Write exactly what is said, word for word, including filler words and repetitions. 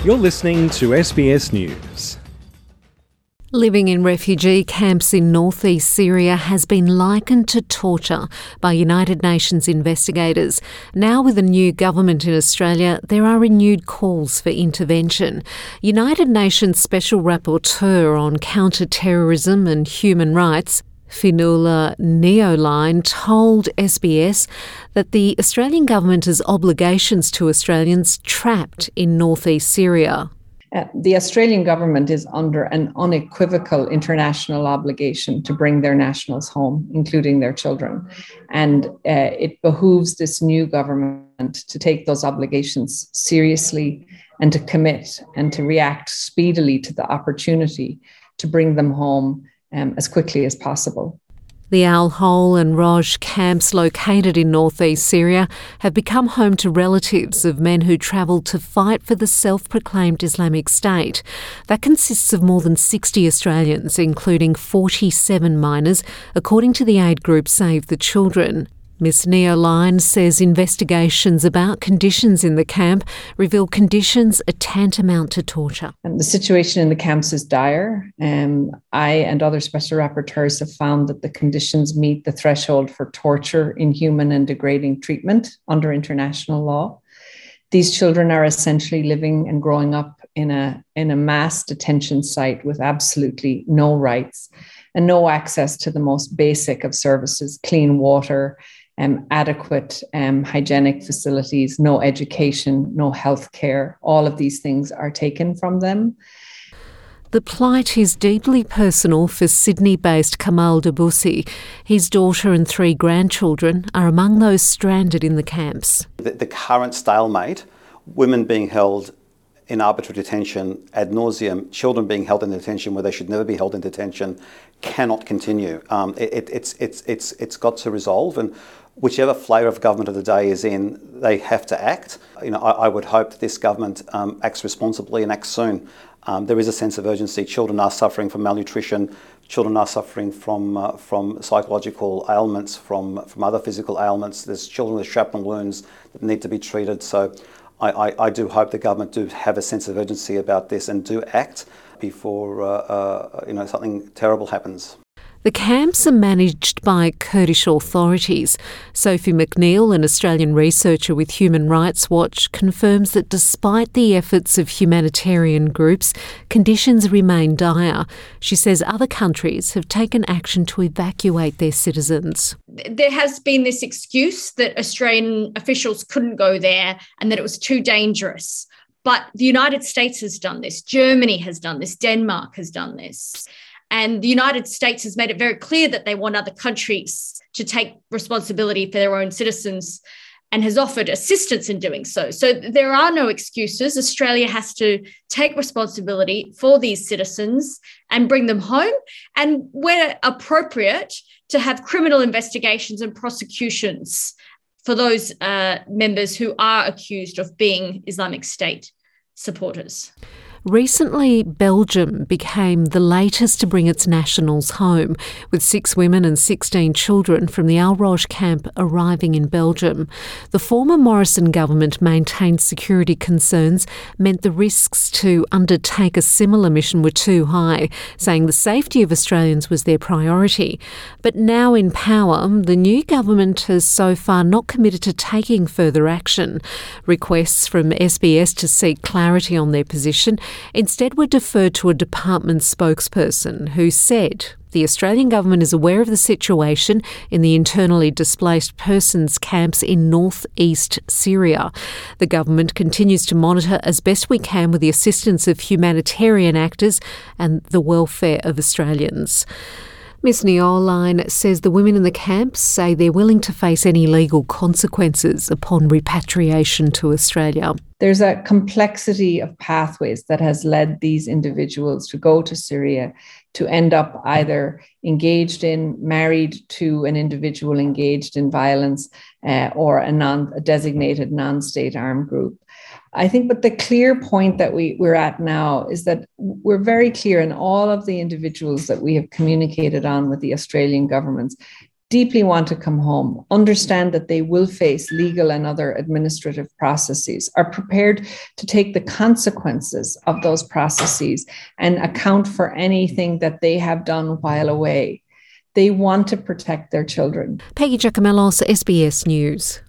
You're listening to S B S News. Living in refugee camps in northeast Syria has been likened to torture by United Nations investigators. Now, with a new government in Australia, there are renewed calls for intervention. United Nations Special Rapporteur on Counter-Terrorism and Human Rights, Fionnuala Ni O'Lien, told S B S that the Australian government has obligations to Australians trapped in northeast Syria. Uh, the Australian government is under an unequivocal international obligation to bring their nationals home, including their children. And uh, it behooves this new government to take those obligations seriously and to commit and to react speedily to the opportunity to bring them home um, as quickly as possible. The Al Hol and Roj camps located in northeast Syria have become home to relatives of men who travelled to fight for the self-proclaimed Islamic State. That consists of more than sixty Australians, including forty-seven minors, according to the aid group Save the Children. Miz Ni O'Lien says investigations about conditions in the camp reveal conditions are tantamount to torture. And the situation in the camps is dire. Um, I and other special rapporteurs have found that the conditions meet the threshold for torture, inhuman and degrading treatment under international law. These children are essentially living and growing up in a, in a mass detention site with absolutely no rights and no access to the most basic of services, clean water, Um, adequate um, hygienic facilities, no education, no health care. All of these things are taken from them. The plight is deeply personal for Sydney-based Kamal Debussy. His daughter and three grandchildren are among those stranded in the camps. The, the current stalemate, women being held in arbitrary detention ad nauseum, children being held in detention where they should never be held in detention, cannot continue. Um, it, it, it's it's it's it's got to resolve, and whichever flavour of government of the day is in, they have to act. You know, I, I would hope that this government um, acts responsibly and acts soon. Um, there is a sense of urgency. Children are suffering from malnutrition. Children are suffering from uh, from psychological ailments, from from other physical ailments. There's children with shrapnel wounds that need to be treated. So I, I, I do hope the government do have a sense of urgency about this and do act before uh, uh, you know something terrible happens. The camps are managed by Kurdish authorities. Sophie McNeil, an Australian researcher with Human Rights Watch, confirms that despite the efforts of humanitarian groups, conditions remain dire. She says other countries have taken action to evacuate their citizens. There has been this excuse that Australian officials couldn't go there and that it was too dangerous. But the United States has done this. Germany has done this. Denmark has done this. And the United States has made it very clear that they want other countries to take responsibility for their own citizens and has offered assistance in doing so. So there are no excuses. Australia has to take responsibility for these citizens and bring them home, and where appropriate, to have criminal investigations and prosecutions for those uh, members who are accused of being Islamic State supporters. Recently, Belgium became the latest to bring its nationals home, with six women and sixteen children from the Al Roj camp arriving in Belgium. The former Morrison government maintained security concerns meant the risks to undertake a similar mission were too high, saying the safety of Australians was their priority. But now in power, the new government has so far not committed to taking further action. Requests from S B S to seek clarity on their position instead were deferred to a department spokesperson who said the Australian government is aware of the situation in the internally displaced persons camps in north-east Syria. The government continues to monitor as best we can with the assistance of humanitarian actors and the welfare of Australians. Miz Ni O'Lien says the women in the camps say they're willing to face any legal consequences upon repatriation to Australia. There's a complexity of pathways that has led these individuals to go to Syria, to end up either engaged in, married to an individual engaged in violence uh, or a, non, a designated non-state armed group. I think, but the clear point that we, we're at now is that we're very clear in all of the individuals that we have communicated on with the Australian governments. deeply want to come home, understand that they will face legal and other administrative processes, are prepared to take the consequences of those processes and account for anything that they have done while away. They want to protect their children. Peggy Giacomellos, S B S News.